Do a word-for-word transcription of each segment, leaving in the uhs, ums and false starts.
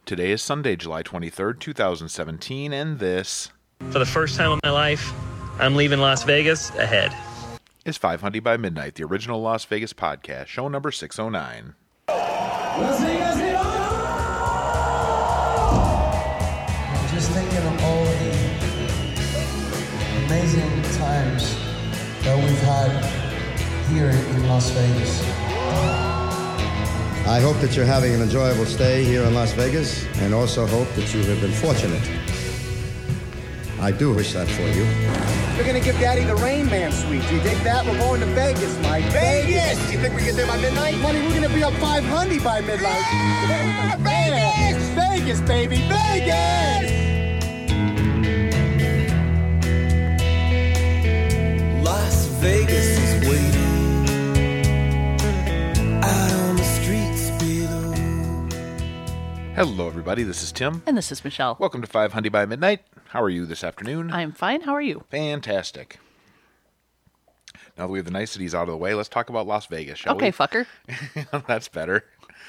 Today is Sunday, July twenty-third, two thousand seventeen, and this... For the first time in my life, I'm leaving Las Vegas ahead. Is five hundred by Midnight, the original Las Vegas podcast, show number six oh nine. Las Vegas, I'm just thinking of all the amazing times that we've had here in Las Vegas. I hope that you're having an enjoyable stay here in Las Vegas, and also hope that you have been fortunate. I do wish that for you. We're gonna give Daddy the Rain Man suite. Do you dig that? We're going to Vegas, Mike. Vegas! You think we get there by midnight? Money, we're gonna be up five hundred by midnight. Yeah, Vegas! Vegas, baby, Vegas! Las Vegas is waiting out on the streets below. Hello, everybody. This is Tim. And this is Michelle. Welcome to five hundred by Midnight. How are you this afternoon? I'm fine. How are you? Fantastic. Now that we have the niceties out of the way, let's talk about Las Vegas, shall okay, we? fucker. That's better.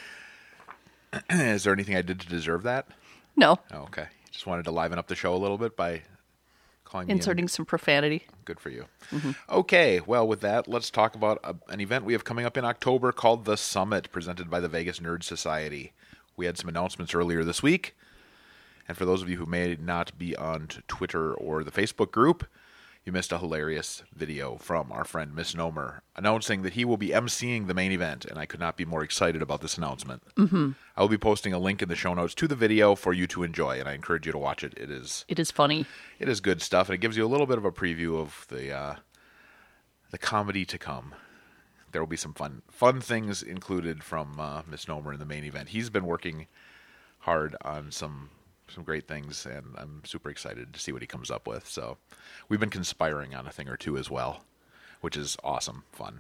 Is there anything I did to deserve that? No. Oh, okay. Just wanted to liven up the show a little bit by calling Inserting me in. some profanity. Good for you. Mm-hmm. Okay, well, with that, let's talk about a, an event we have coming up in October called The Summit, presented by the Vegas Nerd Society. We had some announcements earlier this week. And for those of you who may not be on Twitter or the Facebook group, you missed a hilarious video from our friend Misnomer announcing that he will be emceeing the main event, and I could not be more excited about this announcement. Mm-hmm. I will be posting a link in the show notes to the video for you to enjoy, and I encourage you to watch it. It is It is funny. It is good stuff, and it gives you a little bit of a preview of the uh, the comedy to come. There will be some fun fun things included from uh, Misnomer in the main event. He's been working hard on some... some great things, and I'm super excited to see what he comes up with. So we've been conspiring on a thing or two as well, which is awesome fun.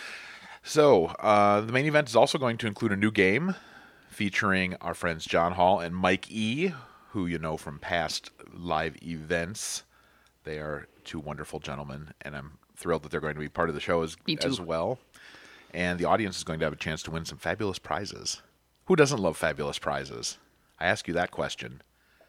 So uh, the main event is also going to include a new game featuring our friends John Hall and Mike E., who you know from past live events. They are two wonderful gentlemen, and I'm thrilled that they're going to be part of the show as, as well. And the audience is going to have a chance to win some fabulous prizes. Who doesn't love fabulous prizes? I ask you that question.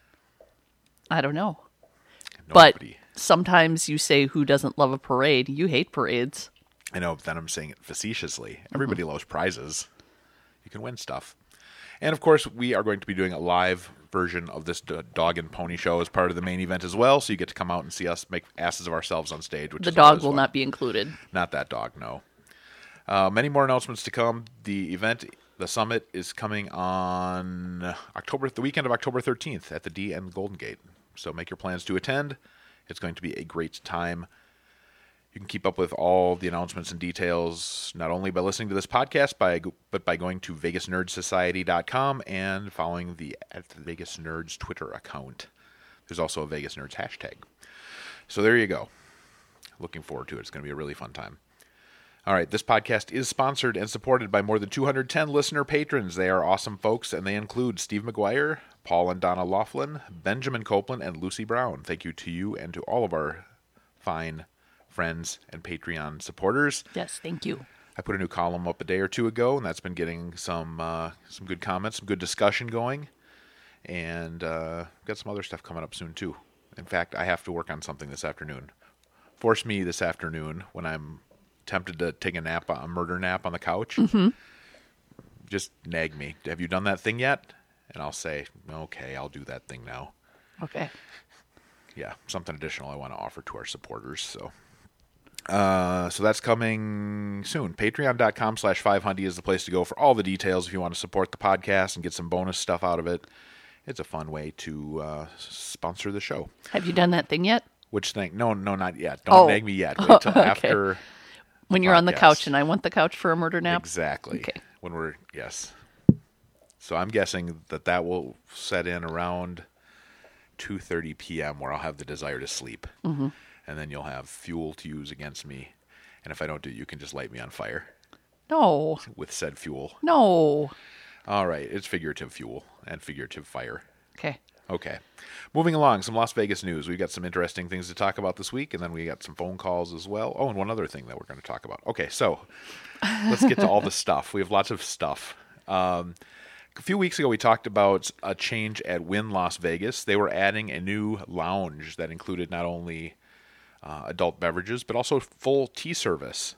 I don't know. Nobody. But sometimes you say, who doesn't love a parade? You hate parades. I know, but then I'm saying it facetiously. Everybody mm-hmm. loves prizes. You can win stuff. And, of course, we are going to be doing a live version of this dog and pony show as part of the main event as well, so you get to come out and see us make asses of ourselves on stage. Which the is dog will fun. not be included. Not that dog, no. Uh, many more announcements to come. The event... The Summit is coming on October, the weekend of October thirteenth at the D and Golden Gate. So make your plans to attend. It's going to be a great time. You can keep up with all the announcements and details not only by listening to this podcast, by, but by going to Vegas Nerd Society dot com and following the at the Vegas Nerds Twitter account. There's also a Vegas Nerds hashtag. So there you go. Looking forward to it. It's going to be a really fun time. All right, this podcast is sponsored and supported by more than two hundred ten listener patrons. They are awesome folks, and they include Steve McGuire, Paul and Donna Laughlin, Benjamin Copeland, and Lucy Brown. Thank you to you and to all of our fine friends and Patreon supporters. Yes, thank you. I put a new column up a day or two ago, and that's been getting some uh, some good comments, some good discussion going, and uh, got some other stuff coming up soon, too. In fact, I have to work on something this afternoon. Force me this afternoon when I'm tempted to take a nap, a murder nap on the couch. Mm-hmm. Just nag me. Have you done that thing yet? And I'll say, okay, I'll do that thing now. Okay. Yeah, something additional I want to offer to our supporters. So uh, so that's coming soon. Patreon.com slash 500 is the place to go for all the details if you want to support the podcast and get some bonus stuff out of it. It's a fun way to uh, sponsor the show. Have you done that thing yet? Which thing? No, no, not yet. Don't oh. nag me yet. Wait till okay. after... When you're podcast. On the couch and I want the couch for a murder nap? Exactly. Okay. When we're, yes. So I'm guessing that that will set in around two thirty p.m. where I'll have the desire to sleep. Mm-hmm. And then you'll have fuel to use against me. And if I don't do it, you can just light me on fire. No. With said fuel. No. All right. It's figurative fuel and figurative fire. Okay. Okay. Moving along, some Las Vegas news. We've got some interesting things to talk about this week, and then we got some phone calls as well. Oh, and one other thing that we're going to talk about. Okay, so let's get to all the stuff. We have lots of stuff. Um, A few weeks ago, we talked about a change at Wynn Las Vegas. They were adding a new lounge that included not only uh, adult beverages, but also full tea service.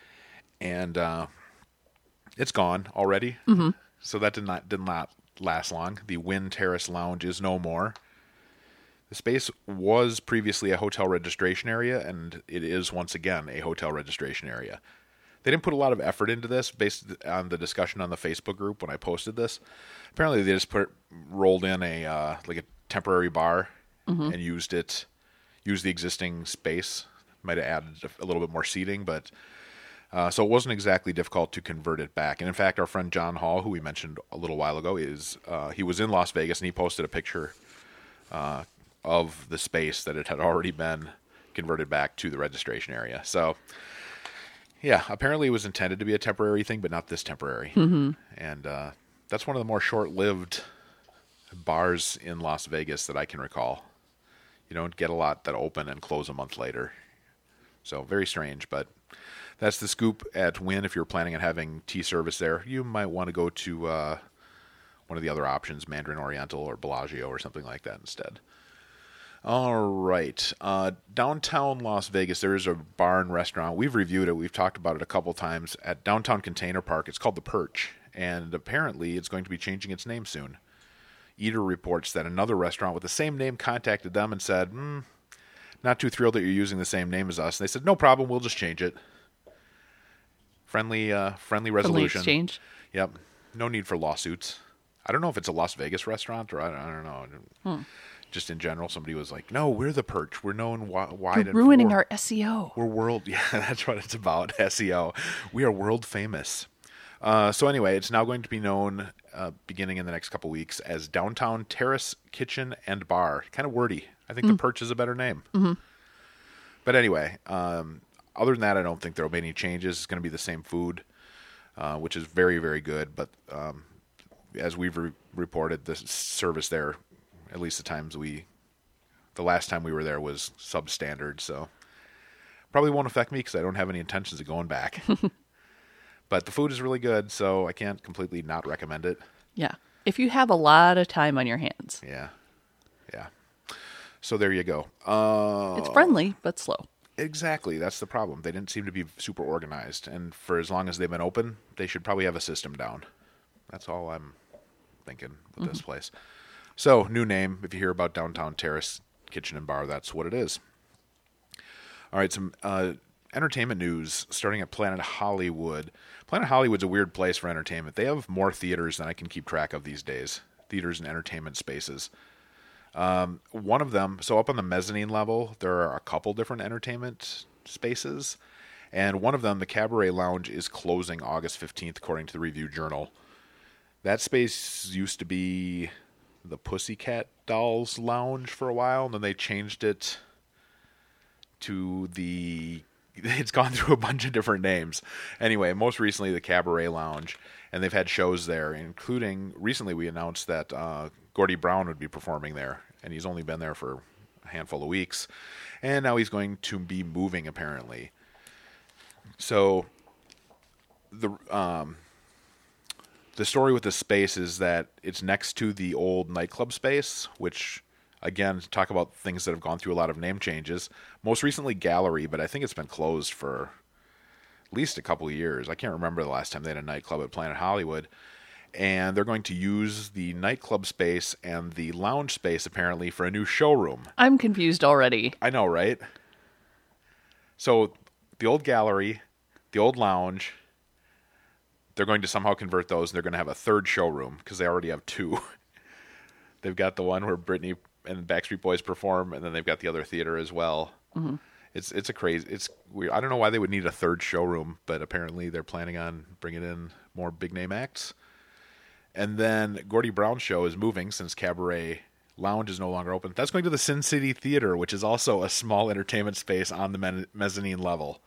And uh, it's gone already. Mm-hmm. So that did not did not last long. The Wynn Terrace Lounge is no more. The space was previously a hotel registration area, and it is once again a hotel registration area. They didn't put a lot of effort into this based on the discussion on the Facebook group when I posted this. Apparently, they just put rolled in a uh, like a temporary bar mm-hmm. and used it, used the existing space. Might have added a little bit more seating, but uh, so it wasn't exactly difficult to convert it back. And in fact, our friend John Hall, who we mentioned a little while ago, is uh, he was in Las Vegas and he posted a picture uh, of the space that it had already been converted back to the registration area. So. Yeah, apparently it was intended to be a temporary thing, but not this temporary. Mm-hmm. And uh, that's one of the more short-lived bars in Las Vegas that I can recall. You don't get a lot that open and close a month later. So very strange, but that's the scoop at Wynn. If you're planning on having tea service there, you might want to go to uh, one of the other options, Mandarin Oriental or Bellagio or something like that instead. All right. Uh, downtown Las Vegas, there is a bar and restaurant. We've reviewed it. We've talked about it a couple times at Downtown Container Park. It's called The Perch, and apparently it's going to be changing its name soon. Eater reports that another restaurant with the same name contacted them and said, hmm, not too thrilled that you're using the same name as us. And they said, no problem, we'll just change it. Friendly, uh, friendly resolution. Friendly exchange. Yep. No need for lawsuits. I don't know if it's a Las Vegas restaurant or I don't, I don't know. Hmm. Just in general, somebody was like, no, we're the Perch. We're known wi- wide You're and ruining for- our S E O. We're world. Yeah, that's what it's about, S E O. We are world famous. Uh, so anyway, it's now going to be known, uh, beginning in the next couple weeks, as Downtown Terrace Kitchen and Bar. Kind of wordy. I think mm. the Perch is a better name. Mm-hmm. But anyway, um, other than that, I don't think there will be any changes. It's going to be the same food, uh, which is very, very good. But um, as we've re- reported, the service there, at least the times we, the last time we were there was substandard, so probably won't affect me because I don't have any intentions of going back. But the food is really good, so I can't completely not recommend it. Yeah. If you have a lot of time on your hands. Yeah. Yeah. So there you go. Uh, it's friendly, but slow. Exactly. That's the problem. They didn't seem to be super organized, and for as long as they've been open, they should probably have a system down. That's all I'm thinking with mm-hmm. this place. So, new name. If you hear about Downtown Terrace Kitchen and Bar, that's what it is. All right, some uh, entertainment news starting at Planet Hollywood. Planet Hollywood's a weird place for entertainment. They have more theaters than I can keep track of these days. Theaters and entertainment spaces. Um, one of them, so up on the mezzanine level, there are a couple different entertainment spaces. And one of them, the Cabaret Lounge, is closing August fifteenth, according to the Review Journal. That space used to be the Pussycat Dolls Lounge for a while, and then they changed it to the... It's gone through a bunch of different names. Anyway, most recently the Cabaret Lounge, and they've had shows there, including... Recently we announced that uh, Gordie Brown would be performing there, and he's only been there for a handful of weeks. And now he's going to be moving, apparently. So, the... Um, The story with this space is that it's next to the old nightclub space, which, again, talk about things that have gone through a lot of name changes. Most recently, Gallery, but I think it's been closed for at least a couple of years. I can't remember the last time they had a nightclub at Planet Hollywood. And they're going to use the nightclub space and the lounge space, apparently, for a new showroom. I'm confused already. I know, right? So, the old Gallery, the old lounge... They're going to somehow convert those, and they're going to have a third showroom, because they already have two. They've got the one where Britney and Backstreet Boys perform, and then they've got the other theater as well. Mm-hmm. It's it's a crazy, it's weird. I don't know why they would need a third showroom, but apparently they're planning on bringing in more big-name acts. And then Gordie Brown's show is moving, since Cabaret Lounge is no longer open. That's going to the Sin City Theater, which is also a small entertainment space on the me- mezzanine level.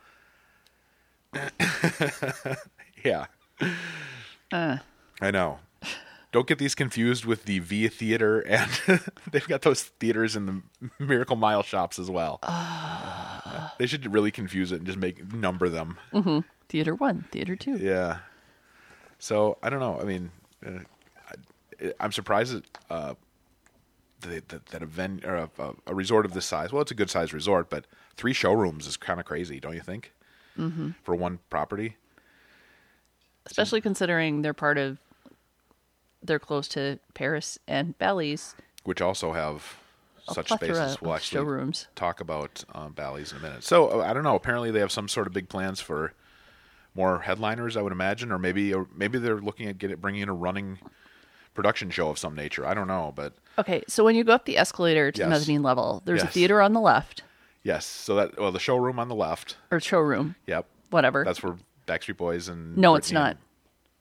Yeah. Uh. I know. Don't get these confused with the V Theater, and they've got those theaters in the Miracle Mile shops as well. Uh. They should really confuse it and just make number them. Mm-hmm. Theater one, Theater two. Yeah. So, I don't know. I mean, uh, it, I'm surprised that, uh, that, that, that a, ven, or a, a, a resort of this size, well, it's a good size resort, but three showrooms is kind of crazy, don't you think? Mm-hmm. For one property. Especially considering they're part of, they're close to Paris and Bally's. Which also have A such plethora spaces. We'll of actually showrooms. talk about um, Bally's in a minute. So, uh, I don't know. Apparently they have some sort of big plans for more headliners, I would imagine, or maybe or maybe they're looking at get it, bringing in a running production show of some nature. I don't know, but... Okay, so when you go up the escalator to Yes. the mezzanine level, there's Yes. a theater on the left, Yes, so that, well, the showroom on the left. or showroom, Yep. whatever. That's where Backstreet Boys and... No, it's Britney not. and-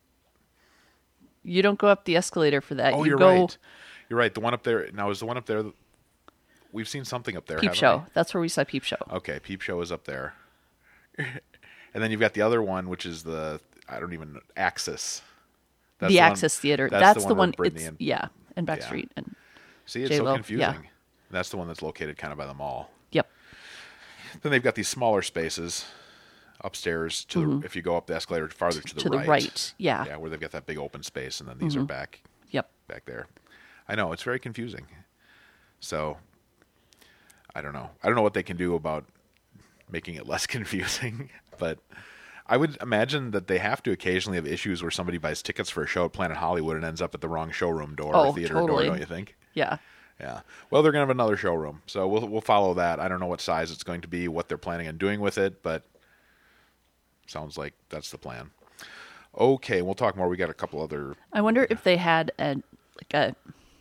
You don't go up the escalator for that. Oh, you you're go right. You're right. The one up there... Now, is the one up there... We've seen something up there, Peep haven't Show. we? That's where we saw Peep Show. Okay, Peep Show is up there. And then you've got the other one, which is the... I don't even... Axis. That's the one- Access Theater. That's, That's, the the one, one. where Britney It's, and... yeah, and Yeah. Backstreet. And See, it's J-Lo, so yeah. confusing. That's the one that's located kind of by the mall. yep. Then they've got these smaller spaces upstairs. To the, if you go up the escalator farther to the To right, the right, yeah. yeah, where they've got that big open space, and then these are back, Yep. back there. I know it's very confusing. So, I don't know. I don't know what they can do about making it less confusing, but I would imagine that they have to occasionally have issues where somebody buys tickets for a show at Planet Hollywood and ends up at the wrong showroom door Oh, or theater totally. door. Don't you think? Yeah. Yeah. Well, they're going to have another showroom, so we'll we'll follow that. I don't know what size it's going to be, what they're planning on doing with it, but sounds like that's the plan. Okay, we'll talk more. We got a couple other. I wonder if they had a like a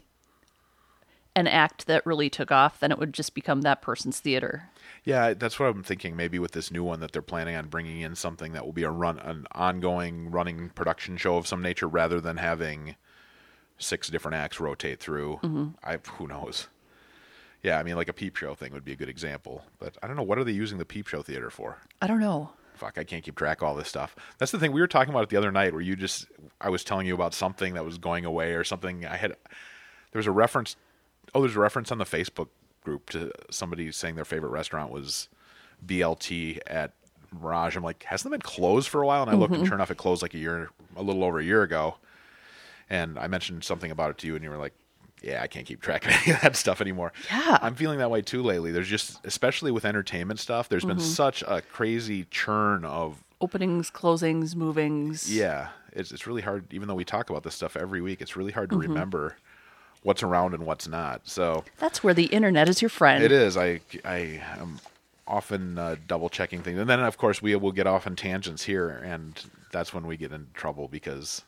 an act that really took off, then it would just become that person's theater. Yeah, that's what I'm thinking. Maybe with this new one that they're planning on bringing in something that will be a run, an ongoing running production show of some nature, rather than having six different acts rotate through. Mm-hmm. I who knows. Yeah, I mean, like a Peep Show thing would be a good example, but I don't know, what are they using the Peep Show theater for? I don't know. Fuck, I can't keep track of all this stuff. That's the thing. We were talking about it the other night where you just, I was telling you about something that was going away or something. I had, there was a reference, oh, there's a reference on the Facebook group to somebody saying their favorite restaurant was B L T at Mirage. I'm like, hasn't it been closed for a while? And I looked and sure enough, it closed like a year, a little over a year ago. And I mentioned something about it to you and you were like, yeah, I can't keep track of any of that stuff anymore. Yeah. I'm feeling that way too lately. There's just, especially with entertainment stuff, there's been such a crazy churn of Openings, closings, movings. yeah, it's it's really hard. Even though we talk about this stuff every week, it's really hard to remember what's around and what's not. So That's where the internet is your friend. it is. I I am often uh, double checking things, and then of course we will get off on tangents here, and that's when we get in trouble because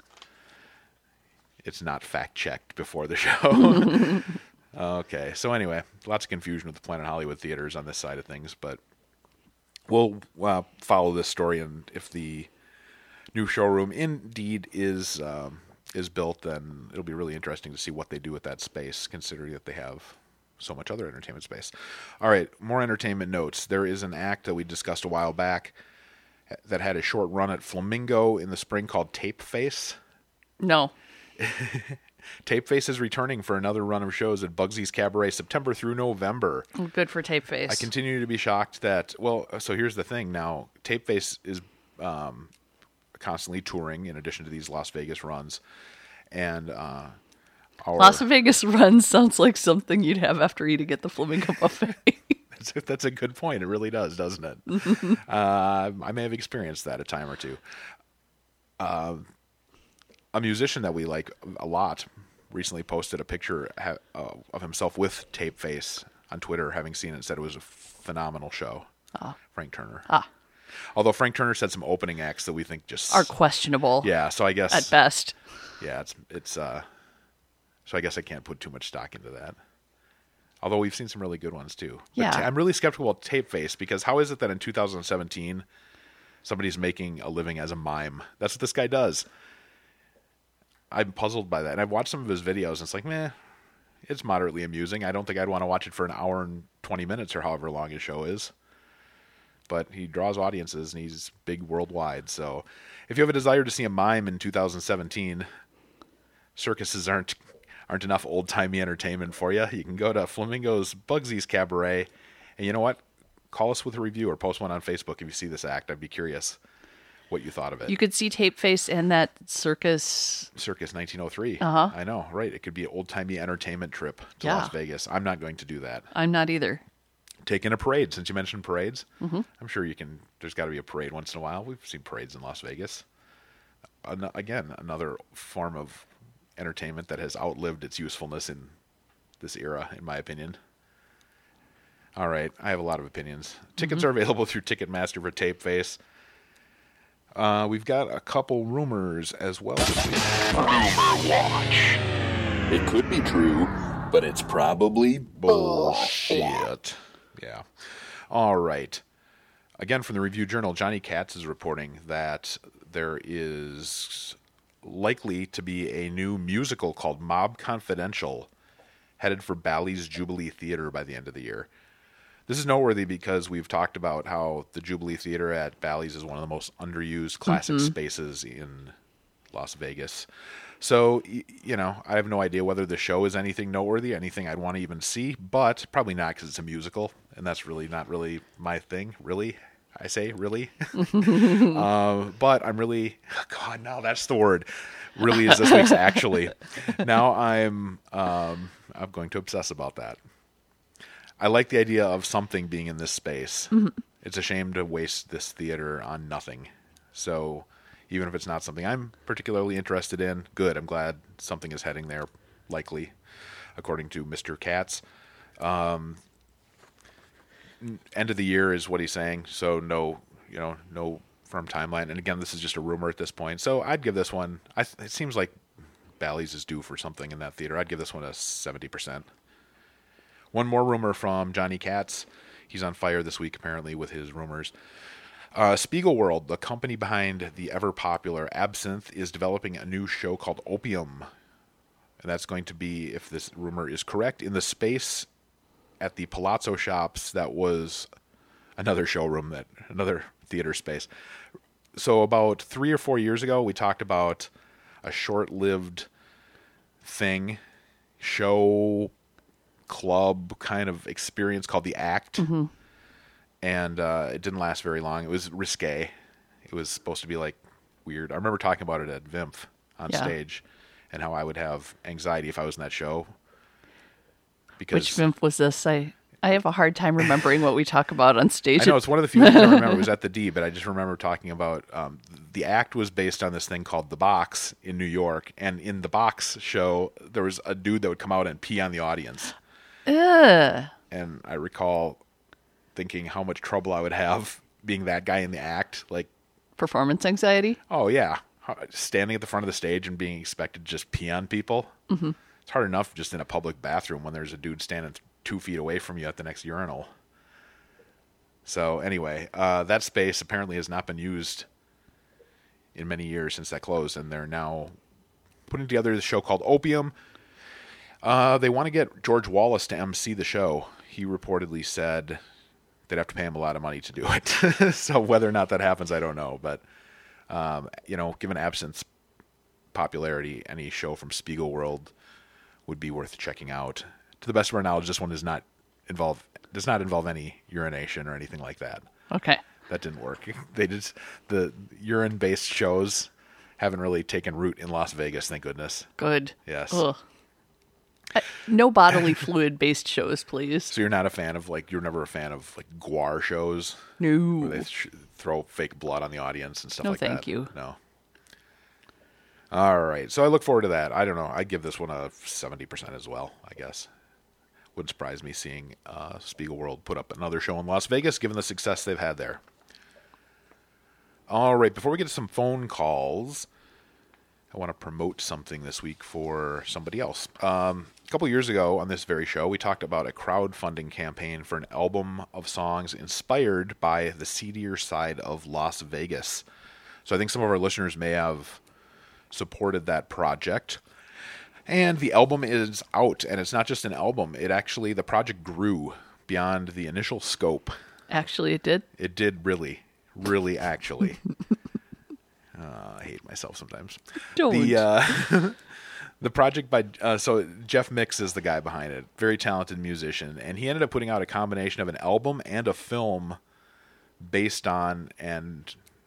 it's not fact checked before the show. Okay, so anyway, lots of confusion with the Planet Hollywood theaters on this side of things, but we'll uh, follow this story, and if the new showroom indeed is um, is built, then it'll be really interesting to see what they do with that space, considering that they have so much other entertainment space. All right, more entertainment notes. There is an act that we discussed a while back that had a short run at Flamingo in the spring called Tape Face. No. Tape Face is returning for another run of shows at Bugsy's Cabaret September through November. Good for Tape Face. I continue to be shocked that, well, so here's the thing now. Tape Face is um, constantly touring in addition to these Las Vegas runs. And uh, our, Las Vegas run sounds like something you'd have after eating at the Flamingo Buffet. that's, a, that's a good point. It really does, doesn't it? uh, I may have experienced that a time or two. Uh, a musician that we like a lot recently posted a picture ha- uh, of himself with Tape Face on Twitter, having seen it, and said it was a phenomenal show. Ah. Frank Turner. Ah. Although Frank Turner said some opening acts that we think just Are questionable. yeah. So I guess At best. yeah, it's it's uh. So I guess I can't put too much stock into that. Although we've seen some really good ones too. But Yeah. ta- I'm really skeptical about Tape Face because how is it that in two thousand seventeen somebody's making a living as a mime? That's what this guy does. I'm puzzled by that. And I've watched some of his videos and it's like, meh, it's moderately amusing. I don't think I'd want to watch it for an hour and twenty minutes or however long his show is. But he draws audiences and he's big worldwide. So if you have a desire to see a mime in two thousand seventeen, circuses aren't aren't enough old-timey entertainment for you. You can go to Flamingo's Bugsy's Cabaret. And you know what? Call us with a review or post one on Facebook if you see this act. I'd be curious what you thought of it. You could see Tapeface and that circus. Circus nineteen oh three. Uh-huh. I know, right? It could be an old-timey entertainment trip to Yeah. Las Vegas. I'm not going to do that. I'm not either. Take in a parade, since you mentioned parades. Mm-hmm. I'm sure you can. There's got to be a parade once in a while. We've seen parades in Las Vegas. An- again, another form of entertainment that has outlived its usefulness in this era, in my opinion. All right, I have a lot of opinions. Tickets Mm-hmm. are available through Ticketmaster for Tapeface. Uh, we've got a couple rumors as well this week. Rumor Watch. It could be true, but it's probably Bullshit. Yeah. All right. Again, from the Review Journal, Johnny Katz is reporting that there is likely to be a new musical called Mob Confidential headed for Bally's Jubilee Theater by the end of the year. This is noteworthy because we've talked about how the Jubilee Theater at Bally's is one of the most underused classic Mm-hmm. spaces in Las Vegas. So, y- you know, I have no idea whether the show is anything noteworthy, anything I'd want to even see, but probably not because it's a musical, and that's really not really my thing, really. I say, really. uh, but I'm really, God, no, that's the word. Really is this week's actually. Now I'm, um, I'm going to obsess about that. I like the idea of something being in this space. Mm-hmm. It's a shame to waste this theater on nothing. So even if it's not something I'm particularly interested in, good. I'm glad something is heading there, likely, according to Mister Katz. Um, end of the year is what he's saying, so no, you know, no firm timeline. And again, this is just a rumor at this point. So I'd give this one. I, it seems like Bally's is due for something in that theater. I'd give this one a seventy percent. One more rumor from Johnny Katz. He's on fire this week, apparently, with his rumors. Uh, Spiegelworld, the company behind the ever-popular Absinthe, is developing a new show called Opium. And that's going to be, if this rumor is correct, in the space at the Palazzo Shops that was another showroom, that another theater space. So about three or four years ago, we talked about a short-lived thing, show, club kind of experience called The Act. Mm-hmm. And uh, it didn't last very long. It was risque. It was supposed to be like weird. I remember talking about it at V I M F on Yeah. stage and how I would have anxiety if I was in that show. Because Which V I M F was this? I, I have a hard time remembering what we talk about on stage. I know it's one of the few things I remember. It was at the D, but I just remember talking about um, The Act was based on this thing called The Box in New York. And in The Box show, there was a dude that would come out and pee on the audience. Ugh. And I recall thinking how much trouble I would have being that guy in the act. Like, Performance anxiety? oh yeah, How- standing at the front of the stage and being expected to just pee on people. Mm-hmm. It's hard enough just in a public bathroom when there's a dude standing two feet away from you at the next urinal. So anyway, uh, that space apparently has not been used in many years since that closed, and they're now putting together this show called Opium. Uh, they want to get George Wallace to M C the show. He reportedly said they'd have to pay him a lot of money to do it. So whether or not that happens, I don't know. But, um, you know, given Absinthe's popularity, any show from Spiegelworld would be worth checking out. To the best of our knowledge, this one does not involve does not involve any urination or anything like that. Okay. That didn't work. They just the urine-based shows haven't really taken root in Las Vegas, thank goodness. Good. Yes. Ugh. I, no bodily fluid-based shows, please. So you're not a fan of, like, you're never a fan of, like, guar shows? No. Where they sh- throw fake blood on the audience and stuff No, like that? thank you. No. All right. So I look forward to that. I don't know. I'd give this one a seventy percent as well, I guess. Wouldn't surprise me seeing uh, Spiegelworld put up another show in Las Vegas, given the success they've had there. All right. Before we get to some phone calls, I want to promote something this week for somebody else. Um, a couple years ago on this very show, we talked about a crowdfunding campaign for an album of songs inspired by the seedier side of Las Vegas. So I think some of our listeners may have supported that project. And the album is out, and it's not just an album. It actually, the project grew beyond the initial scope. Actually, it did. It did really, really actually. Uh, I hate myself sometimes. Don't. The, uh, the project by, uh, so Jeff Mix is the guy behind it. Very talented musician. And he ended up putting out a combination of an album and a film based on and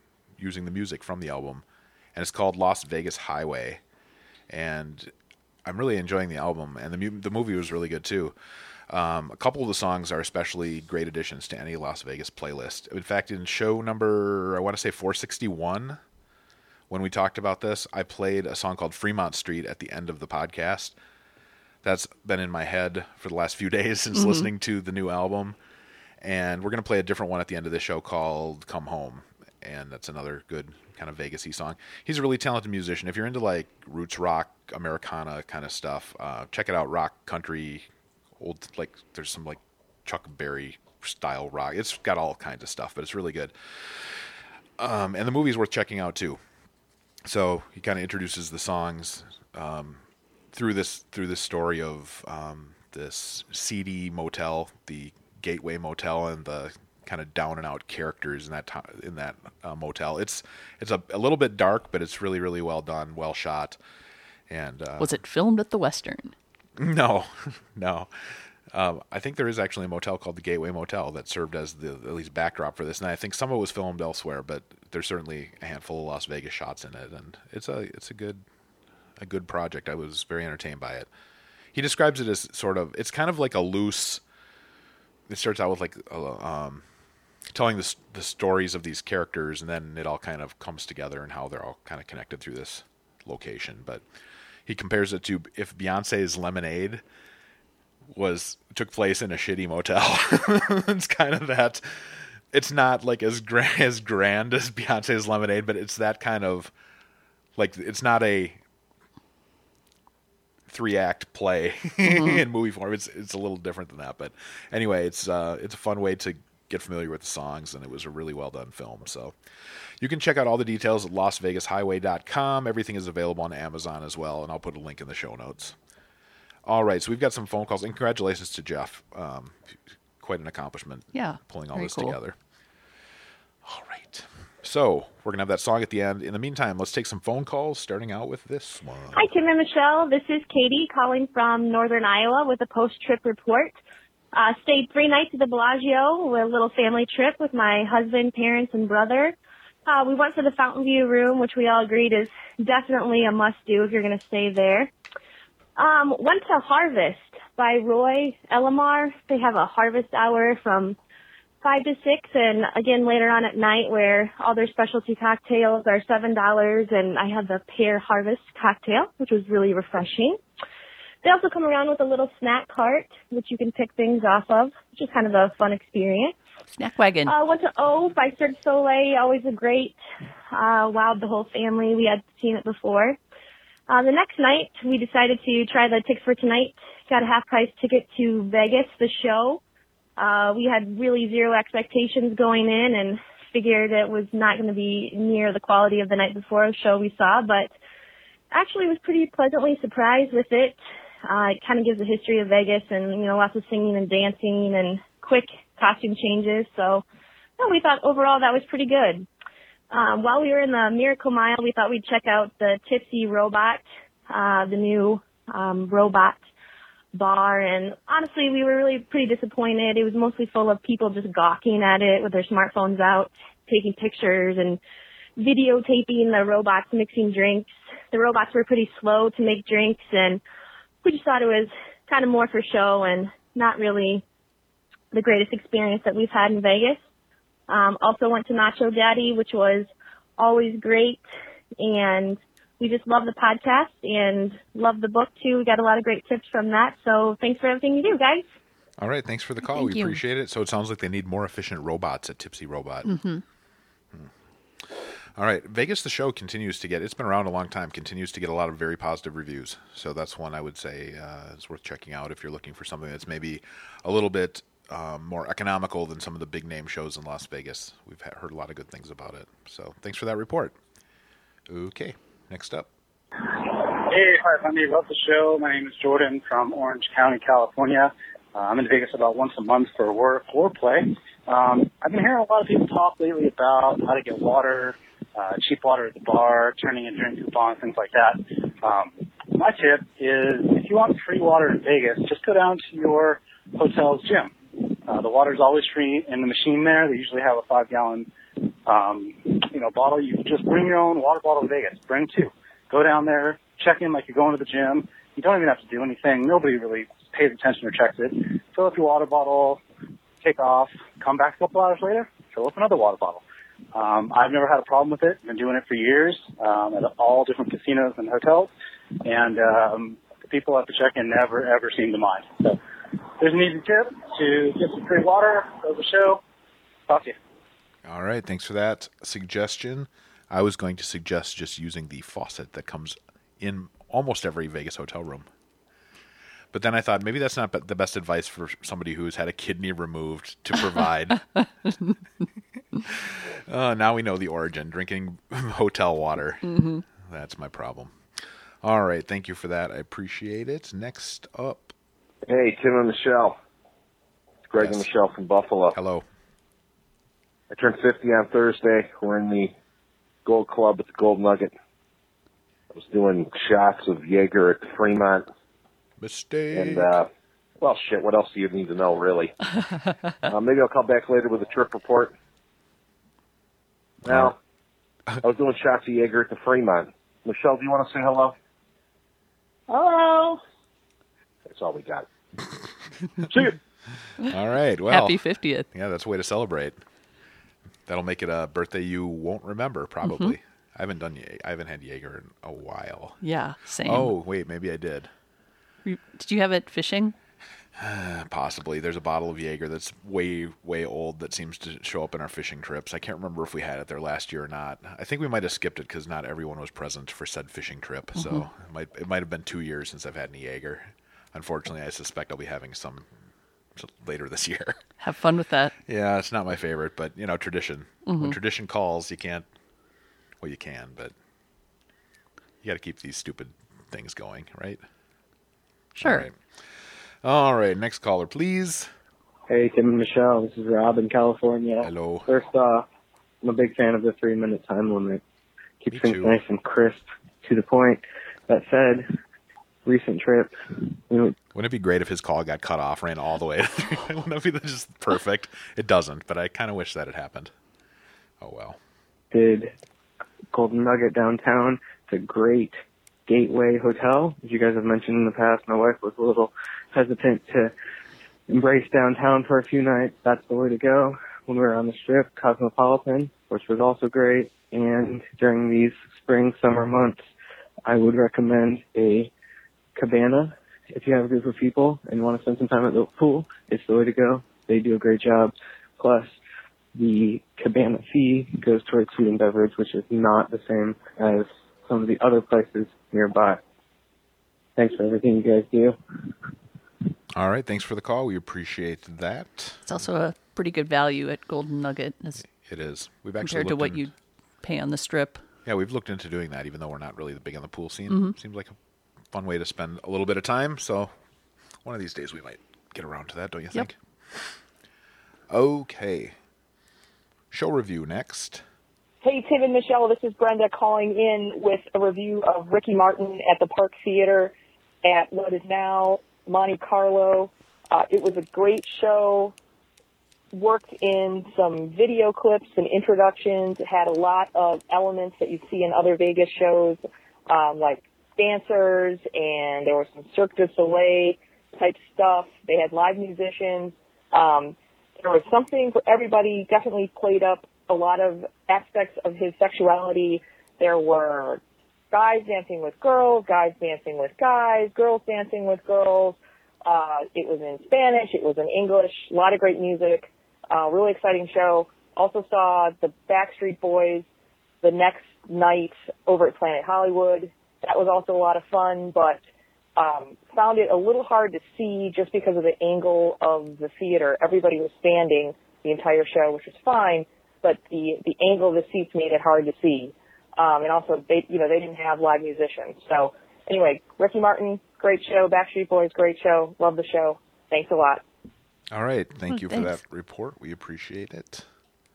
using the music from the album, and it's called Las Vegas Highway. And I'm really enjoying the album, and the mu- the movie was really good too. Um, a couple of the songs are especially great additions to any Las Vegas playlist. In fact, in show number, I want to say four sixty-one, when we talked about this, I played a song called Fremont Street at the end of the podcast. That's been in my head for the last few days since mm-hmm. listening to the new album. And we're going to play a different one at the end of this show called Come Home. And that's another good kind of Vegas-y song. He's a really talented musician. If you're into like roots rock, Americana kind of stuff, uh, check it out. Rock, country, old, like there's some like Chuck Berry style rock. It's got all kinds of stuff, but it's really good. Um, and the movie's worth checking out too. So he kind of introduces the songs um, through this through this story of um, this seedy motel, the Gateway Motel, and the kind of down and out characters in that to- in that uh, motel. It's it's a, a little bit dark, but it's really really well done, well shot. And uh, was it filmed at the Western? No, no. Um, I think there is actually a motel called the Gateway Motel that served as the at least backdrop for this, and I think some of it was filmed elsewhere, but there's certainly a handful of Las Vegas shots in it, and it's a it's a good a good project. I was very entertained by it. He describes it as sort of it's kind of like a loose. It starts out with like a, um, telling the the stories of these characters, and then it all kind of comes together and how they're all kind of connected through this location. But he compares it to if Beyonce's Lemonade was took place in a shitty motel. It's kind of that. It's not like as grand as grand as Beyonce's Lemonade, but it's that kind of like it's not a three act play mm-hmm. in movie form. It's it's a little different than that, but anyway, it's uh, it's a fun way to get familiar with the songs, and it was a really well done film. So you can check out all the details at las vegas highway dot com. Everything is available on Amazon as well, and I'll put a link in the show notes. All right, so we've got some phone calls, and congratulations to Jeff. Um, quite an accomplishment. Yeah, pulling all this cool. together. All right, so we're gonna have that song at the end. In the meantime, let's take some phone calls. Starting out with this one. Hi, Tim and Michelle. This is Katie calling from Northern Iowa with a post-trip report. Uh, stayed three nights at the Bellagio with a little family trip with my husband, parents, and brother. Uh, we went to the Fountain View room, which we all agreed is definitely a must-do if you're going to stay there. Um, went to Harvest by Roy Elamar. They have a harvest hour from five to six, and again later on at night where all their specialty cocktails are seven dollars, and I had the pear harvest cocktail, which was really refreshing. They also come around with a little snack cart, which you can pick things off of, which is kind of a fun experience. Snack wagon. Uh, went to O by Cirque du Soleil, always a great, uh, wowed the whole family. We had seen it before. Uh, the next night, we decided to try the Tickets for Tonight. Got a half-price ticket to Vegas, the show. Uh, we had really zero expectations going in and figured it was not going to be near the quality of the night before the show we saw, but actually was pretty pleasantly surprised with it. Uh, it kind of gives a history of Vegas and, you know, lots of singing and dancing and quick costume changes. So, no, we thought overall that was pretty good. Um, while we were in the Miracle Mile, we thought we'd check out the Tipsy Robot, uh, the new um, robot bar. And honestly, we were really pretty disappointed. It was mostly full of people just gawking at it with their smartphones out, taking pictures and videotaping the robots mixing drinks. The robots were pretty slow to make drinks, and we just thought it was kind of more for show and not really the greatest experience that we've had in Vegas. Um, also went to Nacho Daddy, which was always great, and we just love the podcast and love the book, too. We got a lot of great tips from that, so thanks for everything you do, guys. All right, thanks for the call. Thank we you. appreciate it. So it sounds like they need more efficient robots at Tipsy Robot. Mm-hmm. Hmm. All right, Vegas the show continues to get, it's been around a long time, continues to get a lot of very positive reviews. So that's one I would say uh, is worth checking out if you're looking for something that's maybe a little bit um, more economical than some of the big name shows in Las Vegas. We've heard a lot of good things about it. So thanks for that report. Okay, next up. Hey, hi, Bundy. Love the show. My name is Jordan from Orange County, California. Uh, I'm in Vegas about once a month for work or play. Um, I've been hearing a lot of people talk lately about how to get water, uh, cheap water at the bar, turning in drink coupons, things like that. Um, my tip is if you want free water in Vegas, just go down to your hotel's gym. Uh, the water's always free in the machine there. They usually have a five-gallon, um, you know, know, bottle. You can just bring your own water bottle to Vegas. Bring two. Go down there, check in like you're going to the gym. You don't even have to do anything. Nobody really pays attention or checks it. Fill up your water bottle, take off, come back a couple hours later, fill up another water bottle. Um, I've never had a problem with it. Been doing it for years um, at all different casinos and hotels, and um, the people at the check-in never, ever seem to mind. So there's an easy tip to get some free water, go to the show. Talk to you. All right, thanks for that suggestion. I was going to suggest just using the faucet that comes in almost every Vegas hotel room. But then I thought maybe that's not the best advice for somebody who's had a kidney removed to provide. uh, now we know the origin, drinking hotel water. Mm-hmm. That's my problem. All right, thank you for that. I appreciate it. Next up. Hey, Tim and Michelle. It's Greg Yes. and Michelle from Buffalo. Hello. I turned fifty on Thursday. We're in the Gold Club at the Gold Nugget. I was doing shots of Jaeger at the Fremont. Mistake. And, uh, well, shit, what else do you need to know, really? uh, maybe I'll come back later with a trip report. Now, I was doing shots of Jaeger at the Fremont. Michelle, do you want to say hello? Hello. That's all we got. See you. All right. Well, Happy fiftieth. Yeah, that's a way to celebrate. That'll make it a birthday you won't remember, probably. Mhm. I haven't done Jaeger. I haven't had Jaeger in a while. Yeah, same. Oh, wait, maybe I did. Did you have it fishing? Possibly. There's a bottle of Jaeger that's way, way old that seems to show up in our fishing trips. I can't remember if we had it there last year or not. I think we might have skipped it because not everyone was present for said fishing trip. So Mhm. it might it might have been two years since I've had any Jaeger. Unfortunately, I suspect I'll be having some later this year. Have fun with that. Yeah, it's not my favorite, but, you know, tradition. When Mhm. tradition calls, you can't... Well, you can, but you got to keep these stupid things going, right? Sure. All right. All right, next caller, please. Hey, Tim and Michelle. This is Rob in California. Hello. First off, I'm a big fan of the three-minute time limit. Keeps Me things too. nice and crisp, to the point. That said, recent trip, we went Wouldn't it be great if his call got cut off, ran all the way? Wouldn't it be just perfect? It doesn't, but I kind of wish that had happened. Oh, well. did Golden Nugget downtown. It's a great gateway hotel. As you guys have mentioned in the past, my wife was a little hesitant to embrace downtown for a few nights. That's the way to go. When we were on the Strip, Cosmopolitan, which was also great. And during these spring, summer months, I would recommend a cabana. If you have a group of people and you want to spend some time at the pool, it's the way to go. They do a great job. Plus, the cabana fee goes towards food and beverage, which is not the same as some of the other places nearby. Thanks for everything you guys do. All right, thanks for the call. We appreciate that. It's also a pretty good value at Golden Nugget as It is. We've actually compared to looked what in- you pay on the Strip. Yeah, we've looked into doing that, even though we're not really big on the pool scene. Mhm. Seems like a fun way to spend a little bit of time. So one of these days we might get around to that, don't you Yep. think? Okay. Show review next. Hey, Tim and Michelle, this is Brenda calling in with a review of Ricky Martin at the Park Theater at what is now Monte Carlo. Uh, it was a great show, worked in some video clips and introductions. It had a lot of elements that you see in other Vegas shows, um, like dancers, and there was some Cirque du Soleil type stuff. They had live musicians. Um, there was something for everybody, definitely played up a lot of aspects of his sexuality. There were guys dancing with girls, guys dancing with guys, girls dancing with girls. Uh, it was in Spanish, it was in English, a lot of great music, uh, really exciting show. Also saw the Backstreet Boys the next night over at Planet Hollywood. That was also a lot of fun, but um, found it a little hard to see just because of the angle of the theater. Everybody was standing the entire show, which was fine, but the, the angle of the seats made it hard to see. Um, and also, they, you know, they didn't have live musicians. So anyway, Ricky Martin, great show. Backstreet Boys, great show. Love the show. Thanks a lot. All right. Thank Oh, you for thanks. that report. We appreciate it.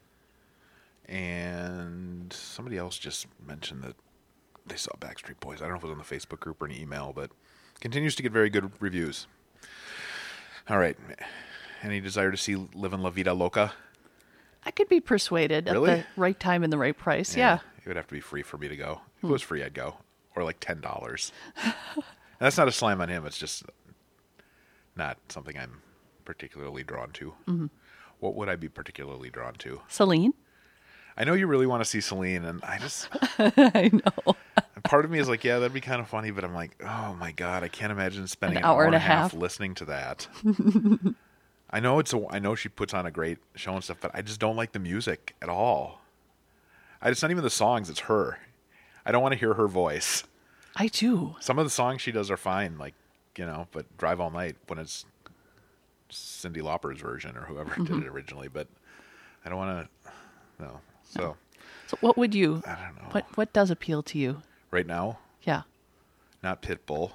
And somebody else just mentioned that they saw Backstreet Boys. I don't know if it was on the Facebook group or an email, but continues to get very good reviews. All right. Any desire to see Livin' La Vida Loca? I could be persuaded Really? at the right time and the right price. Yeah. It would have to be free for me to go. If Hmm. it was free, I'd go. Or like ten dollars. That's not a slam on him. It's just not something I'm particularly drawn to. Mhm. What would I be particularly drawn to? Celine? I know you really want to see Celine, and I just... I know. And part of me is like, yeah, that'd be kind of funny, but I'm like, oh my God, I can't imagine spending An an, hour hour and and a a half half. listening to that. I know it's a, I know she puts on a great show and stuff, but I just don't like the music at all. I, it's not even the songs, it's her. I don't want to hear her voice. I do. Some of the songs she does are fine, like, you know, but Drive All Night, when it's Cyndi Lauper's version or whoever Mhm. did it originally, but I don't want to, no. So, So what would you, I don't know. what, what does appeal to you? Right now? Yeah. Not Pitbull.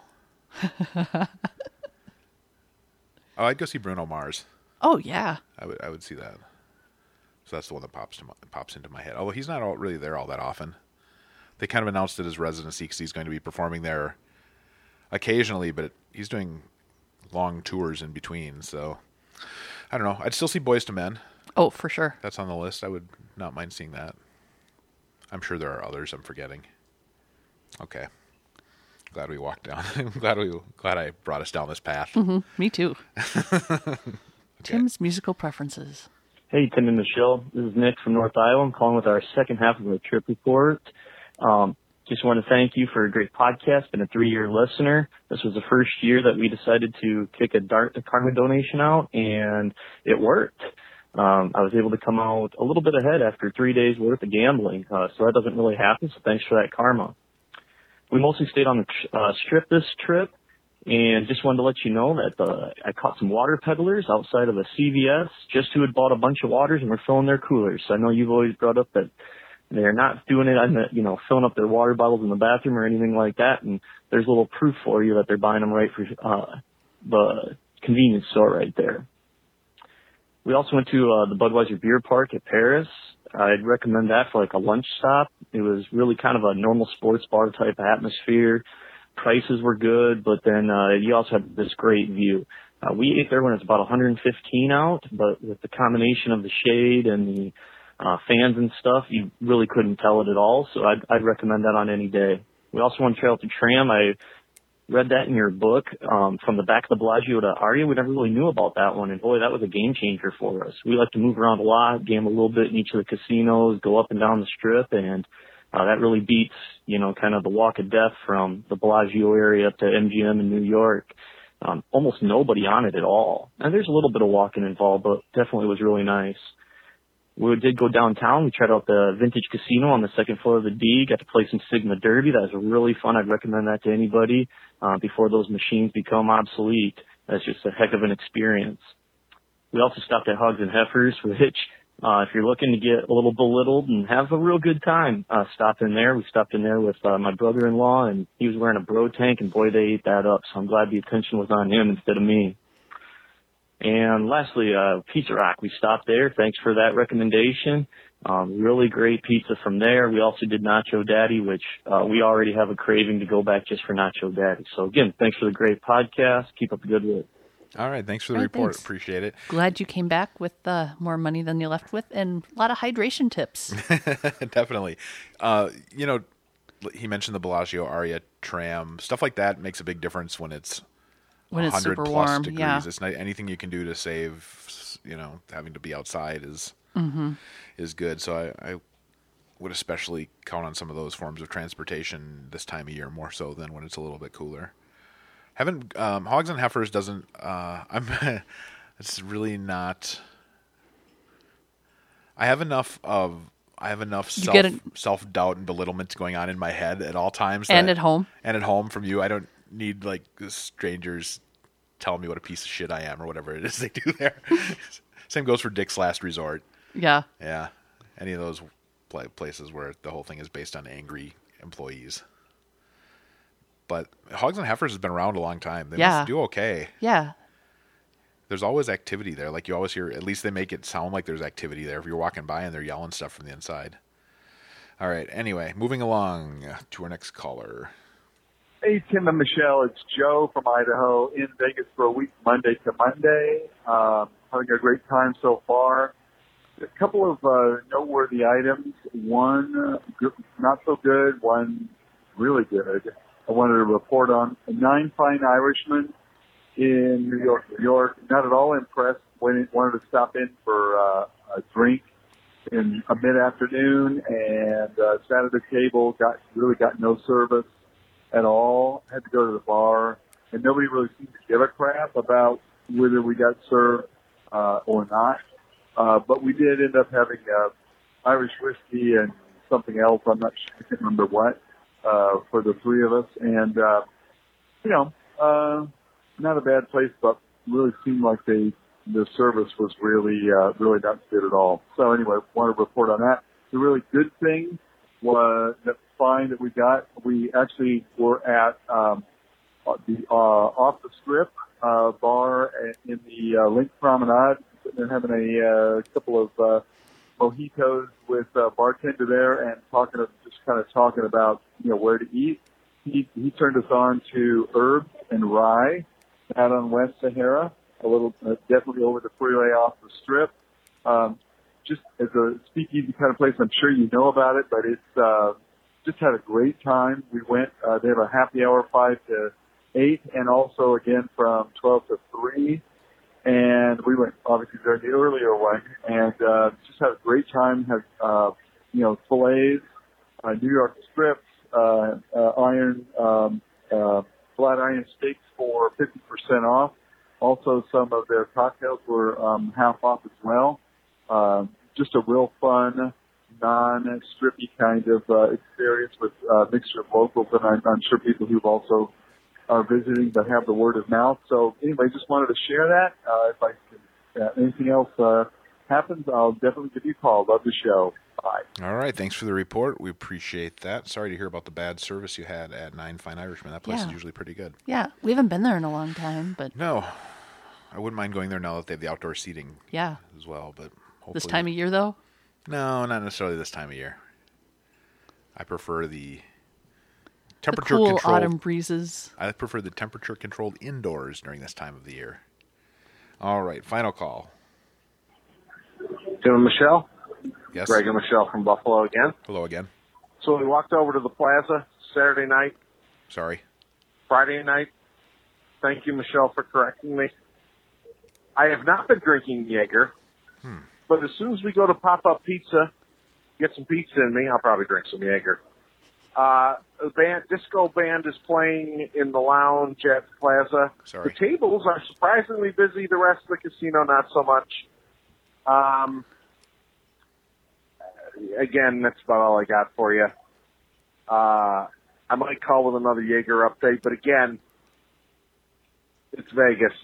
Oh, I'd go see Bruno Mars. Oh, yeah. I would I would see that. So that's the one that pops to my, pops into my head. Although he's not all, really there all that often. They kind of announced it as residency because he's going to be performing there occasionally, but he's doing long tours in between. So I don't know. I'd still see Boyz two Men. Oh, for sure. That's on the list. I would not mind seeing that. I'm sure there are others I'm forgetting. Okay. Glad we walked down. I'm glad we glad I brought us down this path. hmm Me too. Tim's musical preferences. Hey, Tim and Michelle. This is Nick from North Iowa. I'm calling with our second half of the trip report. Um, just want to thank you for a great podcast. Been a three-year listener. This was the first year that we decided to kick a, dart, a karma donation out, and it worked. Um, I was able to come out a little bit ahead after three days worth of gambling, uh, so that doesn't really happen, so thanks for that karma. We mostly stayed on the uh, strip this trip, and just wanted to let you know that uh, I caught some water peddlers outside of a C V S just who had bought a bunch of waters and were filling their coolers. So I know you've always brought up that they're not doing it on the, you know, filling up their water bottles in the bathroom or anything like that, and there's a little proof for you that they're buying them right for uh, the convenience store right there. We also went to uh, the Budweiser Beer Park at Paris. I'd recommend that for like a lunch stop. It was really kind of a normal sports bar type atmosphere. Prices were good, but then uh, you also had this great view. Uh, we ate there when it's about one hundred fifteen out, but with the combination of the shade and the uh, fans and stuff, you really couldn't tell it at all. So I'd, I'd recommend that on any day. We also went trail to Tram. I read that in your book, um, from the back of the Bellagio to Aria. We never really knew about that one, and boy, that was a game changer for us. We like to move around a lot, gamble a little bit in each of the casinos, go up and down the strip, and uh, that really beats, you know, kind of the walk of death from the Bellagio area up to M G M in New York. Um, almost nobody on it at all. And there's a little bit of walking involved, but definitely was really nice. We did go downtown. We tried out the Vintage Casino on the second floor of the D. Got to play some Sigma Derby. That was really fun. I'd recommend that to anybody uh, before those machines become obsolete. That's just a heck of an experience. We also stopped at Hogs and Heifers, which, uh, if you're looking to get a little belittled and have a real good time, uh, stop in there. We stopped in there with uh, my brother-in-law, and he was wearing a bro tank, and boy, they ate that up. So I'm glad the attention was on him instead of me. And lastly, uh, Pizza Rock. We stopped there. Thanks for that recommendation. Um, really great pizza from there. We also did Nacho Daddy, which uh, we already have a craving to go back just for Nacho Daddy. So again, thanks for the great podcast. Keep up the good work. All right. Thanks for the All right, report. thanks. Appreciate it. Glad you came back with uh, more money than you left with and a lot of hydration tips. Definitely. Uh, you know, he mentioned the Bellagio, Aria, Tram. Stuff like that makes a big difference when it's When it's one hundred super plus warm, degrees. yeah. It's not, anything you can do to save, you know, having to be outside is Mhm. is good. So I, I would especially count on some of those forms of transportation this time of year more so than when it's a little bit cooler. Haven't um, Hogs and Heifers doesn't. Uh, I'm. It's really not. I have enough of. I have enough You self get a- self doubt and belittlement going on in my head at all times. And that- at home. And at home from you. I don't need like strangers telling me what a piece of shit I am or whatever it is they do there. Same goes for Dick's Last Resort. Yeah. Yeah. Any of those pla- places where the whole thing is based on angry employees. But Hogs and Heifers has been around a long time. They Yeah. must do okay. Yeah. There's always activity there. Like you always hear, at least they make it sound like there's activity there if you're walking by and they're yelling stuff from the inside. All right. Anyway, moving along to our next caller. Hey, Tim and Michelle, it's Joe from Idaho in Vegas for a week, Monday to Monday. Um, having a great time so far. a couple of uh, noteworthy items. One, uh, good, not so good. One, really good. I wanted to report on Nine Fine Irishmen in New York, New York. Not at all impressed. Went, wanted to stop in for uh, a drink in a mid-afternoon and uh, sat at the table. Got really got no service at all. Had to go to the bar, and nobody really seemed to give a crap about whether we got served uh, or not. Uh, but we did end up having uh, Irish whiskey and something else. I'm not sure. I can't remember what uh, for the three of us. And uh, you know, uh, not a bad place, but really seemed like they the service was really uh, really not good at all. So anyway, want to report on that. The really good thing was that fine that we got. We actually were at um, the uh, off the strip uh, bar in the uh, Link Promenade. They're having a uh, couple of uh, mojitos with a bartender there, and talking of, just kind of talking about you know where to eat. He he turned us on to Herbs and Rye out on West Sahara, a little uh, definitely over the freeway off the strip. Um, just as a speakeasy kind of place, I'm sure you know about it, but it's uh, just had a great time. We went. Uh, they have a happy hour five to eight, and also again from twelve to three. And we went obviously during the earlier one, and uh, just had a great time. Had uh, you know fillets, uh, New York strips, uh, uh, iron um, uh, flat iron steaks for fifty percent off. Also, some of their cocktails were um, half off as well. Uh, just a real fun, non-strippy kind of uh, experience with a mixture of locals, and I'm, I'm sure people who've also are visiting but have the word of mouth. So anyway, just wanted to share that. Uh, if I can, uh, anything else uh, happens, I'll definitely give you a call. Love the show. Bye. All right. Thanks for the report. We appreciate that. Sorry to hear about the bad service you had at Nine Fine Irishmen. That place Yeah. is usually pretty good. Yeah, we haven't been there in a long time, but No, I wouldn't mind going there now that they have the outdoor seating yeah. as well. But hopefully, This time of year, though? No, not necessarily this time of year. I prefer the The temperature cool controlled. autumn breezes. I prefer the temperature controlled indoors during this time of the year. All right, final call. Tim and Michelle? Yes. Greg and Michelle from Buffalo again. Hello again. So we walked over to the plaza Saturday night, Sorry. Friday night. Thank you, Michelle, for correcting me. I have not been drinking Jaeger, Hmm. but as soon as we go to Pop-Up Pizza, get some pizza in me, I'll probably drink some Jaeger. Uh, the band, disco band is playing in the lounge at the plaza. Sorry. The tables are surprisingly busy. The rest of the casino, not so much. Um, again, that's about all I got for you. Uh, I might call with another Jaeger update, but again, it's Vegas.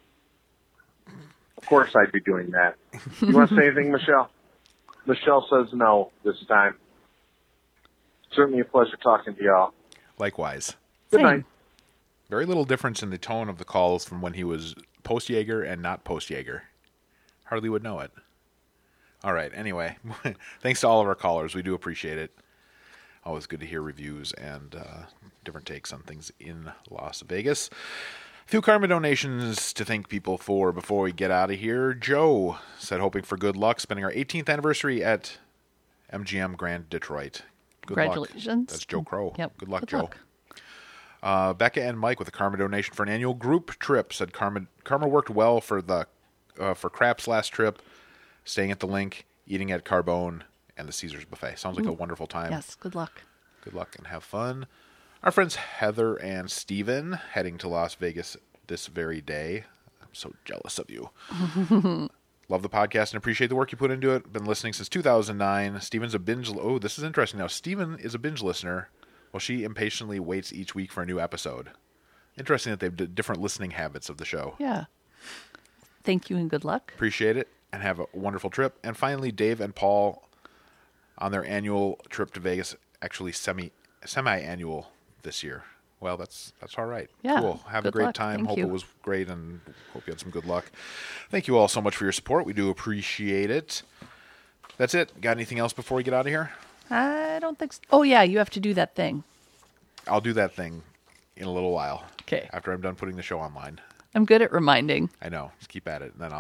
Of course I'd be doing that. You want to say anything, Michelle? Michelle says no this time. Certainly a pleasure talking to y'all. Likewise. Good night. Very little difference in the tone of the calls from when he was post-Jaeger and not post-Jaeger. Hardly would know it. All right, anyway. Thanks to all of our callers. We do appreciate it. Always good to hear reviews and uh, different takes on things in Las Vegas. A few karma donations to thank people for before we get out of here. Joe said, hoping for good luck, spending our eighteenth anniversary at M G M Grand Detroit. Good Congratulations. luck. That's Joe Crow. Yep. Good luck, Good Joe. luck. Uh, Becca and Mike with a karma donation for an annual group trip. Said karma karma worked well for the uh, for Craps last trip, staying at the Link, eating at Carbone, and the Caesars buffet. Sounds like Ooh. a wonderful time. Yes, good luck. Good luck and have fun. Our friends Heather and Steven heading to Las Vegas this very day. I'm so jealous of you. Love the podcast and appreciate the work you put into it. Been listening since two thousand nine. Steven's a binge... Oh, this is interesting. Now, Steven is a binge listener while she impatiently waits each week for a new episode. Interesting that they have different listening habits of the show. Yeah. Thank you and good luck. Appreciate it and have a wonderful trip. And finally, Dave and Paul on their annual trip to Vegas, actually semi semi-annual this year. Well, that's that's all right. Yeah, Cool. Have a good great luck. time. Thank Hope you. it was great and hope you had some good luck. Thank you all so much for your support. We do appreciate it. That's it. Got anything else before we get out of here? I don't think so. Oh, yeah, you have to do that thing. I'll do that thing in a little while. 'Kay. After I'm done putting the show online. I'm good at reminding. I know. Just keep at it, and then I'll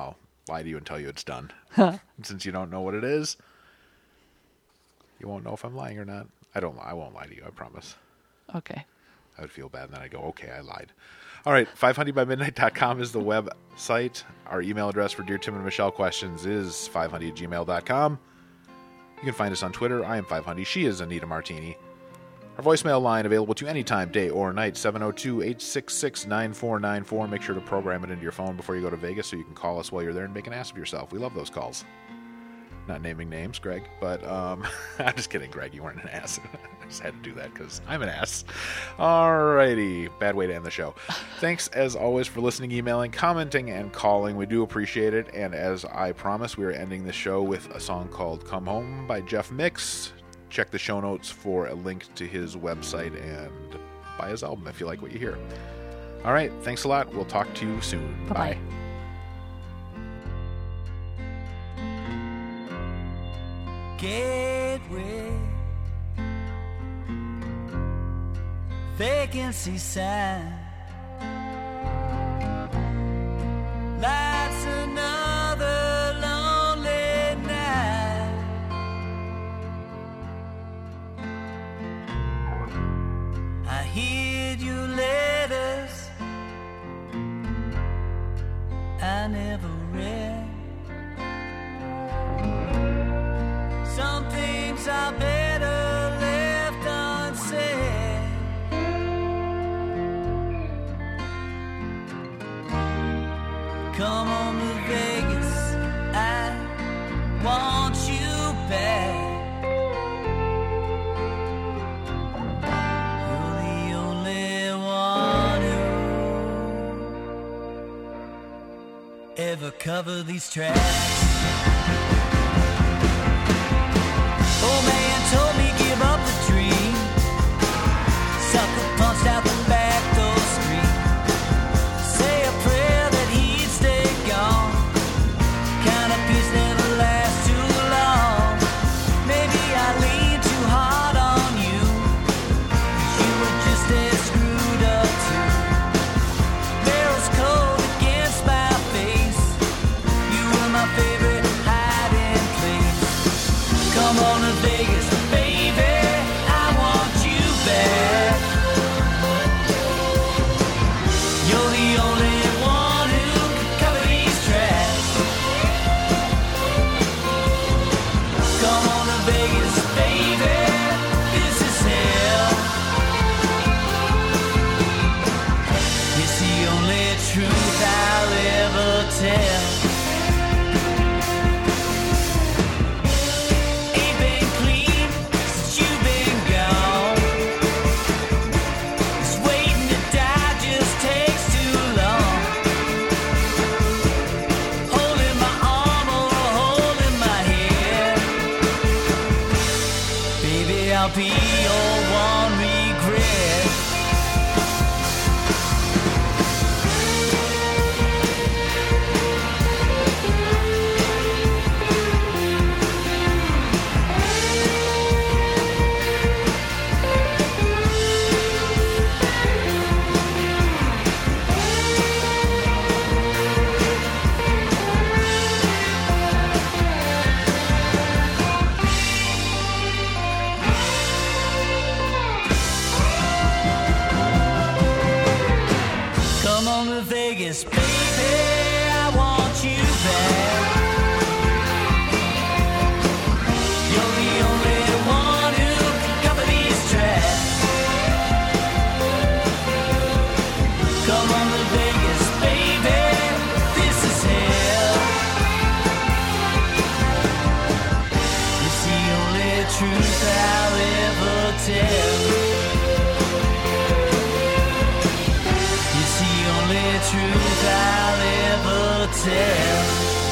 lie to you and tell you it's done. Since you don't know what it is, you won't know if I'm lying or not. I don't. I won't lie to you. I promise. Okay. I would feel bad, and then I go, okay, I lied. All right, five hundred by midnight dot com is the website. Our email address for Dear Tim and Michelle questions is five hundred at gmail dot com. You can find us on Twitter. I am five hundred. She is Anita Martini. Our voicemail line available to you anytime, day or night, seven oh two, eight six six, nine four nine four. Make sure to program it into your phone before you go to Vegas so you can call us while you're there and make an ass of yourself. We love those calls. Not naming names, Greg, but um, I'm just kidding, Greg. You weren't an ass. I just had to do that because I'm an ass. Alrighty. Bad way to end the show. Thanks, as always, for listening, emailing, commenting, and calling. We do appreciate it. And as I promised, we are ending the show with a song called Come Home by Jeff Mix. Check the show notes for a link to his website and buy his album if you like what you hear. All right. Thanks a lot. We'll talk to you soon. Bye-bye. Bye. Gateway, vacancy sign, that's another lonely night. I hid your letters I never read. Some things are better left unsaid. Come on to Vegas, I want you back. You're the only one who ever covered these tracks. Old man told me give up the dream. Sucker punched out the back door screen. Say a prayer that he'd stay gone. Kind of peace never lasts too long. Maybe I leaned too hard on you. You were just as screwed up too. Barrels cold against my face. You were my favorite hiding place. Come on to Vegas, baby, I want you back. You're the only one who can cover these tracks. Come on to Vegas, baby, this is hell. It's the only truth I'll ever tell. I'll be your one regret. Vegas, baby, I want you back. You're the only one who can cover these tracks. Come on to Vegas, baby, this is hell. It's the only truth I'll ever tell. Truth I'll ever tell.